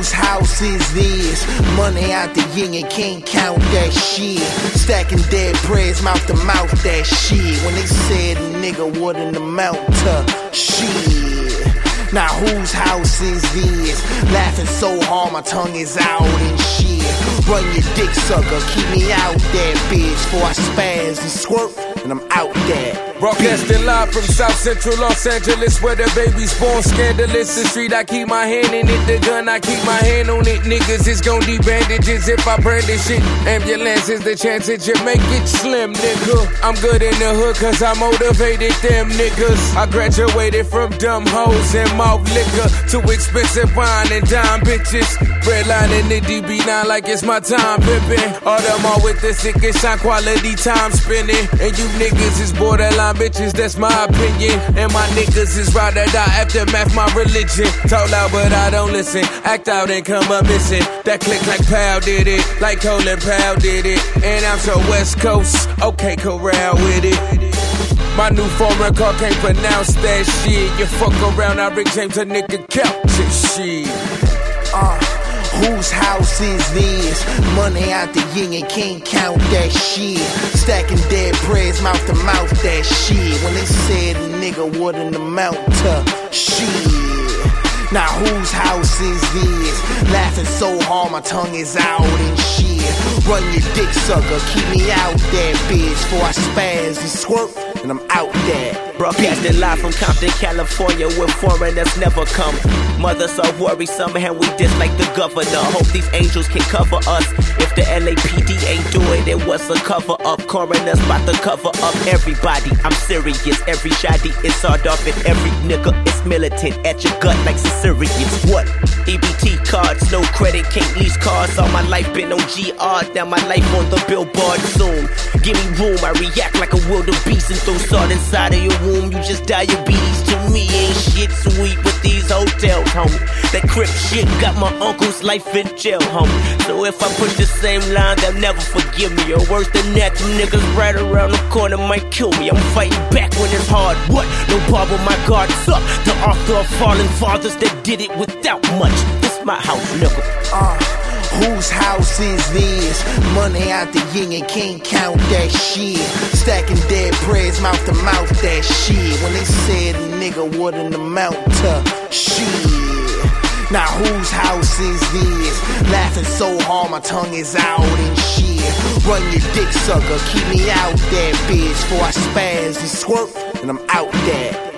whose house is this? Money out the yin and can't count that shit. Stacking dead prayers mouth to mouth that shit. When they said a nigga wouldn't amount to shit. Now whose house is this? Laughing so hard my tongue is out and shit. Run your dick sucker, keep me out that bitch. Before I spaz and squirt and I'm out there. Broadcasting live from South Central Los Angeles, where the baby's born scandalous. The street, I keep my hand in it. The gun, I keep my hand on it. Niggas is gon' need bandages if I brandish it. Ambulance is the chance that you make it slim, nigga. I'm good in the hood cause I motivated them niggas. I graduated from dumb hoes and mouth liquor to expensive wine and dime bitches. Redlining the DB9 like it's my time pimping. Audemars with the sickest shine quality time spinning. And you niggas is borderline bitches, that's my opinion. And my niggas is ride or die, aftermath my religion. Talk loud but I don't listen, act out and come up missing. That click like Pow did it, like Colin Powell did it. And I'm so West Coast, okay, corral with it. My new foreign car can't pronounce that shit. You fuck around, I Rick James a nigga couch and shit. Whose house is this? Money out the yin and can't count that shit. Stacking dead prayers mouth to mouth that shit. When they said a nigga wouldn't amount to shit. Now whose house is this? Laughing so hard my tongue is out and shit. Run your dick sucker, keep me out that bitch. Before I spaz and squirt and I'm out there. Broadcasting live from Compton, California, where foreigners never come. Mothers are worrisome and we dislike the governor. Hope these angels can cover us. If the LAPD ain't doing it, what's a cover up? Coroners about to cover up everybody. I'm serious, every shoddy is sawed off and every nigga is militant at your gut like Caesareans. What? EBT cards, no credit, can't lease cars. All my life been on GR, now my life on the billboard soon. Give me room, I react like a wildebeest and throw salt inside of your womb. You just diabetes to me, ain't shit sweet with these hotels, homie. That crip shit got my uncle's life in jail, homie. So if I push the same line, they'll never forgive me. Or worse than that, them niggas right around the corner might kill me. I'm fighting back when it's hard. What? No bar with my guards up. The author of fallen fathers that did it without much. This my house, nigga. Whose house is this? Money out the yin and can't count that shit. Stacking dead prayers mouth to mouth that shit. When they said a nigga wouldn't amount to shit. Now whose house is this? Laughing so hard my tongue is out and shit. Run your dick sucker, keep me out that bitch. Before I spaz and squirt and I'm out there.